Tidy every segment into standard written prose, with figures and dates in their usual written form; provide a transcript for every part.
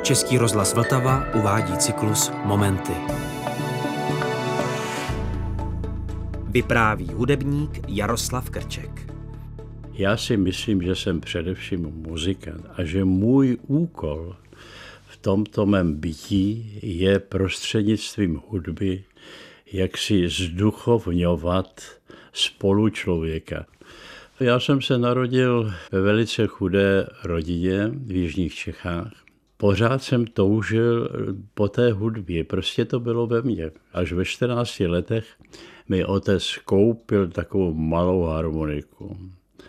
Český rozhlas Vltava uvádí cyklus Momenty. Vypráví hudebník Jaroslav Krček. Já si myslím, že jsem především muzikant a že můj úkol v tomto mém bytí je prostřednictvím hudby jak si zduchovňovat spolučlověka. Já jsem se narodil ve velice chudé rodině v jižních Čechách. Pořád jsem toužil po té hudbě, prostě to bylo ve mně. Až ve 14 letech mi otec koupil takovou malou harmoniku.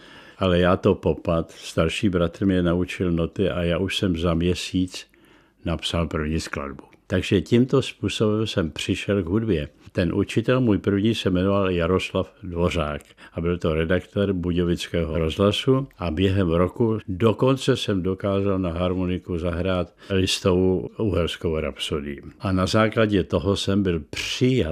Ale já to popad, starší bratr mě naučil noty a já už jsem za měsíc napsal první skladbu. Takže tímto způsobem jsem přišel k hudbě. Ten učitel můj první se jmenoval Jaroslav Dvořák a byl to redaktor Budějovického rozhlasu a během roku dokonce jsem dokázal na harmoniku zahrát Listovou uherskou rapsodii. A na základě toho jsem byl přijat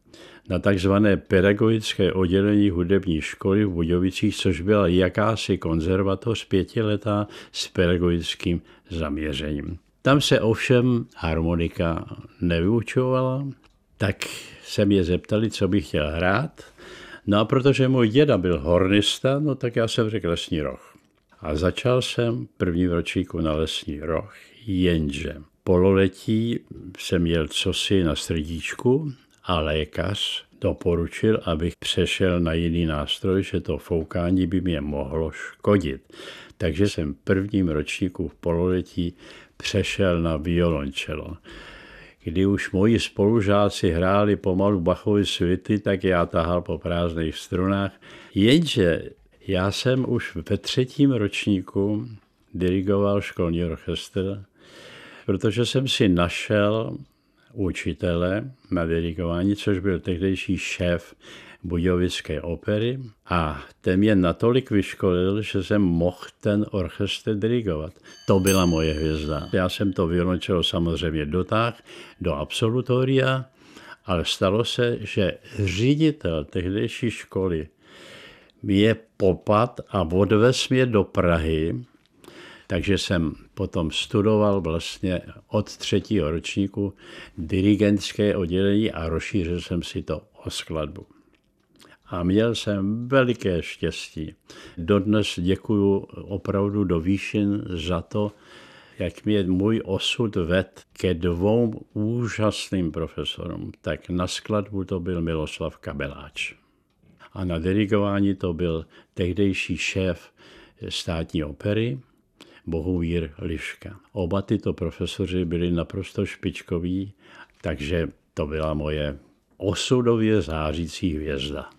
na takzvané pedagogické oddělení hudební školy v Budějovicích, což byla jakási konzervatoř 5letá s pedagogickým zaměřením. Tam se ovšem harmonika nevyučovala, tak se mě zeptali, co bych chtěl hrát. No a protože můj děda byl hornista, no tak já jsem řekl lesní roh. A začal jsem první ročníku na lesní roh, jenže pololetí jsem měl cosi na srdíčku a lékař doporučil, abych přešel na jiný nástroj, že to foukání by mě mohlo škodit. Takže jsem v prvním ročníku v pololetí přešel na violončelo. Kdy už moji spolužáci hráli pomalu Bachovy suity, tak já tahal po prázdných strunách. Jenže já jsem už ve 3. ročníku dirigoval školní orchestr, protože jsem si našel učitele na dirigování, což byl tehdejší šéf Budějovické opery a ten mě natolik vyškolil, že jsem mohl ten orchestr dirigovat. To byla moje hvězda. Já jsem to violončelo samozřejmě dotáhl do absolutoria, ale stalo se, že ředitel tehdejší školy mě popad a odvez mě do Prahy, takže jsem potom studoval vlastně od 3. ročníku dirigentské oddělení a rozšířil jsem si to o skladbu. A měl jsem veliké štěstí. Dodnes děkuju opravdu do výšin za to, jak mě můj osud vedl ke 2 úžasným profesorům. Tak na skladbu to byl Miloslav Kabeláč. A na dirigování to byl tehdejší šéf státní opery Bohumír Liška. Oba tyto profesoři byli naprosto špičkoví, takže to byla moje osudově zářící hvězda.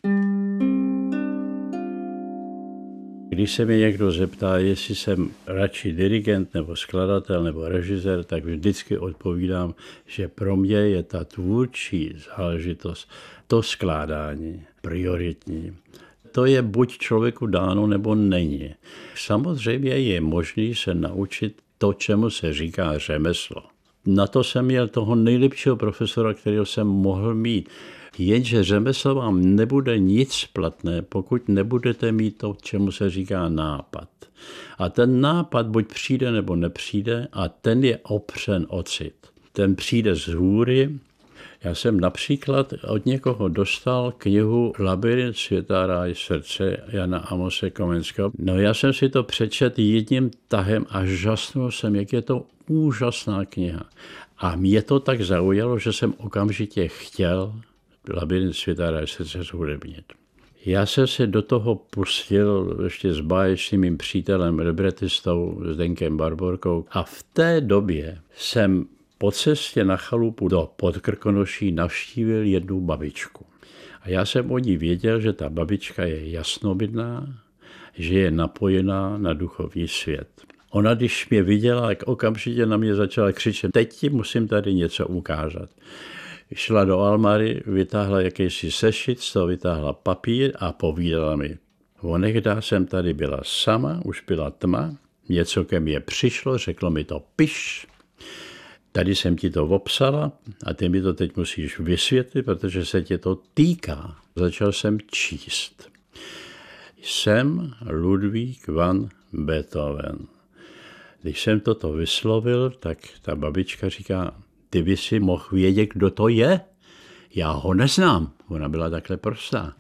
Když se mě někdo zeptá, jestli jsem radši dirigent nebo skladatel nebo režisér, tak vždycky odpovídám, že pro mě je ta tvůrčí záležitost, to skládání prioritní. To je buď člověku dáno, nebo není. Samozřejmě je možné se naučit to, čemu se říká řemeslo. Na to jsem měl toho nejlepšího profesora, kterého jsem mohl mít. Jenže řemeslo vám nebude nic platné, pokud nebudete mít to, čemu se říká nápad. A ten nápad buď přijde, nebo nepřijde a ten je opřen o cit. Ten přijde z hůry. Já jsem například od někoho dostal knihu Labyrint světa, ráj srdce Jana Amose Komenského. No já jsem si to přečetl jedním tahem a žasnul jsem, jak je to úžasná kniha. A mě to tak zaujalo, že jsem okamžitě chtěl Labyrint světa, ráj srdce zhudebnit. Já jsem se do toho pustil ještě s báječným mým přítelem, libretistou Zdenkem Barborkou a v té době jsem po cestě na chalupu do Podkrkonoší navštívil jednu babičku. A já jsem o ní věděl, že ta babička je jasnovidná, že je napojená na duchovní svět. Ona, když mě viděla, tak okamžitě na mě začala křičet, teď ti musím tady něco ukázat. Šla do almary, vytáhla jakýsi sešit, z toho vytáhla papír a povídala mi. Onehdy jsem tady byla sama, už byla tma, něco ke mně přišlo, řeklo mi to piš. Tady jsem ti to opsala a ty mi to teď musíš vysvětlit, protože se tě to týká. Začal jsem číst. Jsem Ludvík van Beethoven. Když jsem toto vyslovil, tak ta babička říká, ty by si mohl vědět, kdo to je? Já ho neznám. Ona byla takhle prostá.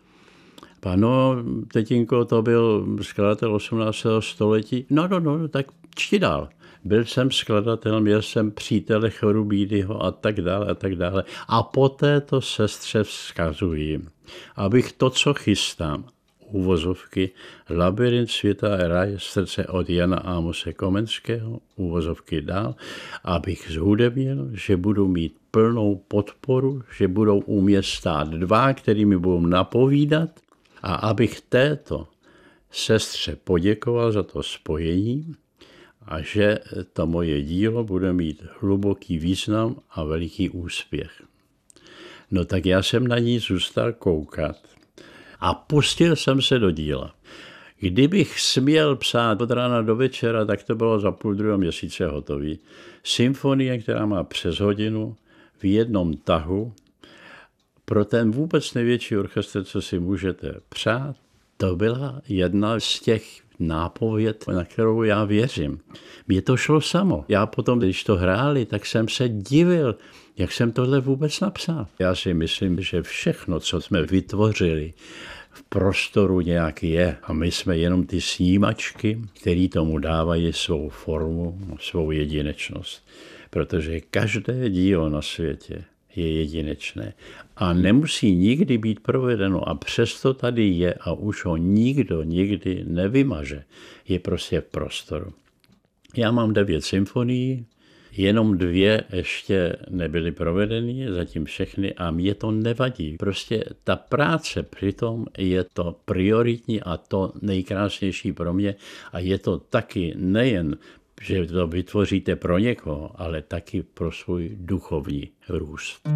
Ano, tetínko, to byl skladatel 18. století. No, tak čti dál. Byl jsem skladatel, měl jsem přítele Chorubídyho a tak dále a tak dále. A poté to sestře vzkazuji, abych to, co chystám, uvozovky, Labyrint světa a ráje srdce od Jana Amose Komenského, uvozovky dál, abych zhudebnil, že budu mít plnou podporu, že budou umět stát dva, kterými budou napovídat, a abych této sestře poděkoval za to spojení a že to moje dílo bude mít hluboký význam a veliký úspěch. No tak já jsem na ní zůstal koukat a pustil jsem se do díla. Kdybych směl psát od rána do večera, tak to bylo za 1,5 měsíce hotový. Symfonie, která má přes hodinu v jednom tahu, pro ten vůbec největší orchestr, co si můžete přát, to byla jedna z těch nápověd, na kterou já věřím. Mně to šlo samo. Já potom, když to hráli, tak jsem se divil, jak jsem tohle vůbec napsal. Já si myslím, že všechno, co jsme vytvořili, v prostoru nějak je. A my jsme jenom ty snímačky, které tomu dávají svou formu, svou jedinečnost. Protože každé dílo na světě je jedinečné a nemusí nikdy být provedeno a přesto tady je a už ho nikdo nikdy nevymaže. Je prostě v prostoru. Já mám 9 symfonií, jenom 2 ještě nebyly provedeny, zatím všechny a mě to nevadí. Prostě ta práce přitom je to prioritní a to nejkrásnější pro mě a je to taky nejen že to vytvoříte pro někoho, ale taky pro svůj duchovní růst.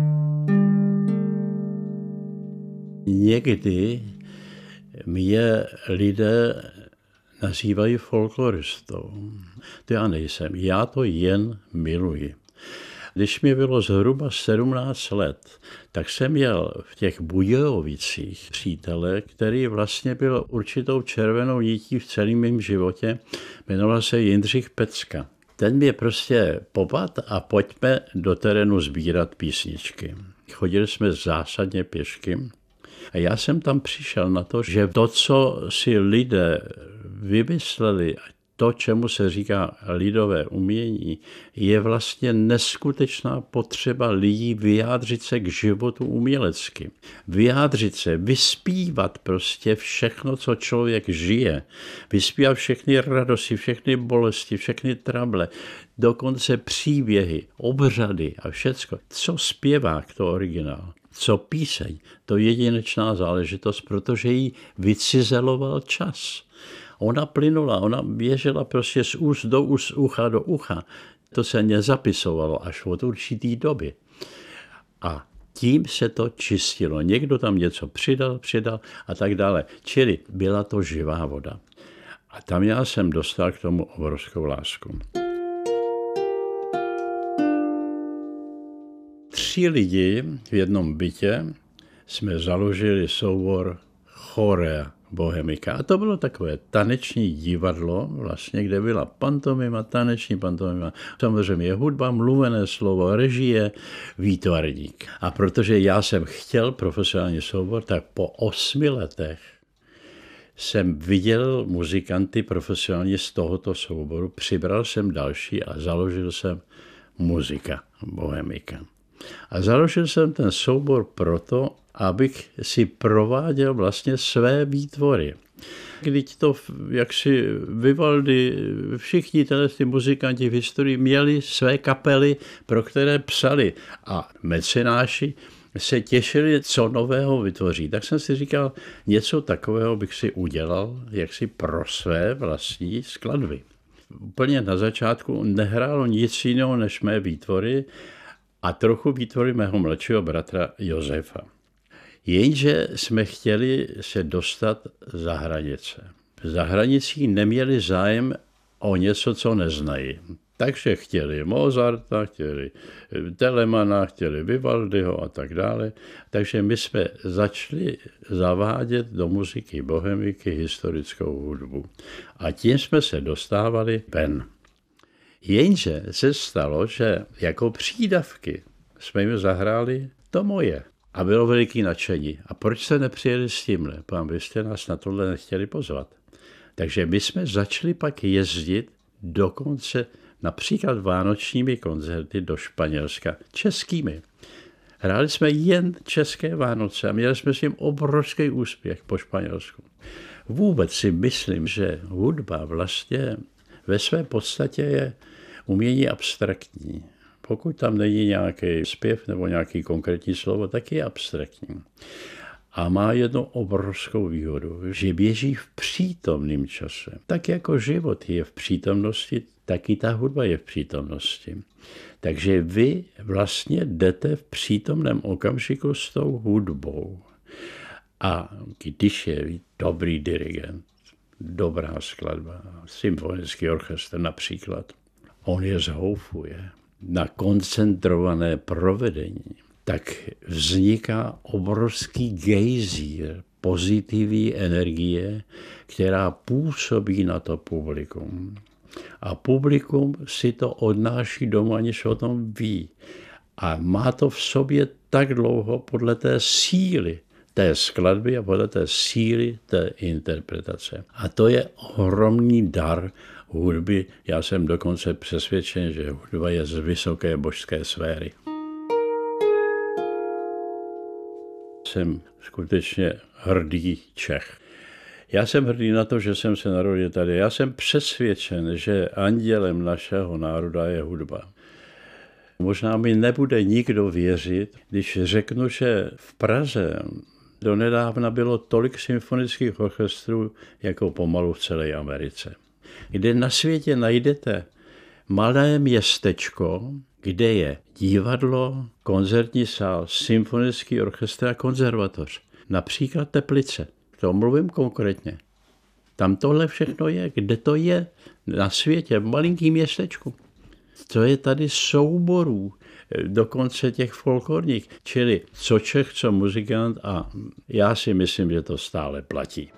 Někdy mě lidé nazývají folkloristou. To já nejsem, já to jen miluji. Když mi bylo zhruba 17 let, tak jsem měl v těch Budějovicích přítele, který vlastně byl určitou červenou nití v celém mém životě, jmenoval se Jindřich Pecka. Ten mě prostě popad a pojďme do terénu sbírat písničky. Chodili jsme zásadně pěšky a já jsem tam přišel na to, že to, co si lidé vymysleli, to, čemu se říká lidové umění, je vlastně neskutečná potřeba lidí vyjádřit se k životu umělecky. Vyjádřit se, vyspívat prostě všechno, co člověk žije. Vyspívat všechny radosti, všechny bolesti, všechny trable, dokonce příběhy, obřady a všecko. Co zpěvák, to originál. Co píseň, to jedinečná záležitost, protože jí vycizeloval čas. Ona plynula, ona běžela prostě z úst do úst, ucha do ucha. To se nezapisovalo až od určitý doby. A tím se to čistilo. Někdo tam něco přidal a tak dále. Čili byla to živá voda. A tam já jsem dostal k tomu obrovskou lásku. 3 lidi v jednom bytě jsme založili soubor Chorea Bohemika. A to bylo takové taneční divadlo, vlastně, kde byla pantomima, taneční pantomima, samozřejmě hudba, mluvené slovo, režie, výtvarník. A protože já jsem chtěl profesionální soubor, tak po 8 letech jsem viděl muzikanty profesionálně z tohoto souboru, přibral jsem další a založil jsem Muzika Bohemika. A založil jsem ten soubor proto, abych si prováděl vlastně své výtvory. Když to, jak si Vivaldi, všichni ty muzikanti v historii měli své kapely, pro které psali a mecenáši se těšili, co nového vytvoří. Tak jsem si říkal, něco takového bych si udělal, jak si pro své vlastní skladby. Úplně na začátku nehrálo nic jiného než mé výtvory a trochu výtvory mého mladšího bratra Josefa. Jenže jsme chtěli se dostat za hranice. Za hranicí neměli zájem o něco, co neznají. Takže chtěli Mozarta, chtěli Telemana, chtěli Vivaldiho a tak dále. Takže my jsme začali zavádět do muziky bohemiky historickou hudbu. A tím jsme se dostávali ven. Jenže se stalo, že jako přídavky jsme jim zahráli To moje. A bylo veliký nadšení. A proč jste nepřijeli s tímhle? Pán, vy jste nás na tohle nechtěli pozvat. Takže my jsme začali pak jezdit dokonce například vánočními koncerty do Španělska, českými. Hráli jsme jen české Vánoce a měli jsme s tím obrovský úspěch po Španělsku. Vůbec si myslím, že hudba vlastně ve své podstatě je umění abstraktní. Pokud tam není nějaký zpěv nebo nějaký konkrétní slovo, tak je abstraktní. A má jednu obrovskou výhodu, že běží v přítomném čase. Tak jako život je v přítomnosti, tak i ta hudba je v přítomnosti. Takže vy vlastně jdete v přítomném okamžiku s tou hudbou. A když je dobrý dirigent, dobrá skladba, symfonický orchestr například, on je zhoufuje na koncentrované provedení, tak vzniká obrovský gejzír pozitivní energie, která působí na to publikum. A publikum si to odnáší domů, aniž o tom ví. A má to v sobě tak dlouho podle té síly té skladby a podle té síly té interpretace. A to je ohromný dar hudby. Já jsem dokonce přesvědčen, že hudba je z vysoké božské sféry. Jsem skutečně hrdý Čech. Já jsem hrdý na to, že jsem se narodil tady. Já jsem přesvědčen, že andělem našeho národa je hudba. Možná mi nebude nikdo věřit, když řeknu, že v Praze donedávna bylo tolik symfonických orchestrů jako pomalu v celé Americe. Kde na světě najdete malé městečko, kde je divadlo, koncertní sál, symfonický orchestr a konzervatoř. Například Teplice. To mluvím konkrétně. Tam tohle všechno je. Kde to je? Na světě, v malinkém městečku. To je tady souborů, dokonce těch folklorních. Čili co Čech, co muzikant a já si myslím, že to stále platí.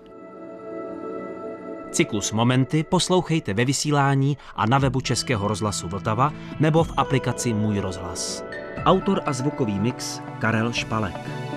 Cyklus Momenty poslouchejte ve vysílání a na webu Českého rozhlasu Vltava nebo v aplikaci Můj rozhlas. Autor a zvukový mix Karel Špalek.